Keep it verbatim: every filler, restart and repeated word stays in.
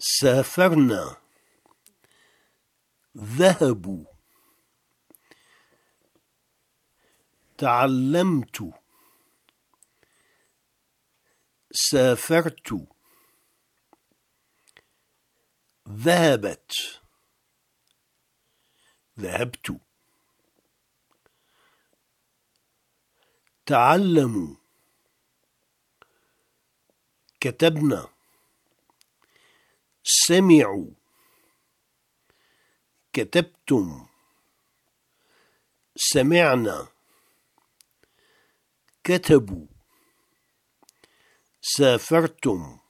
سافرنا، ذهبوا، تعلمت، سافرت، ذهبت، ذهبت، تعلموا، كتبنا، سمعوا، كتبتم، سمعنا، كتبوا، سافرتم،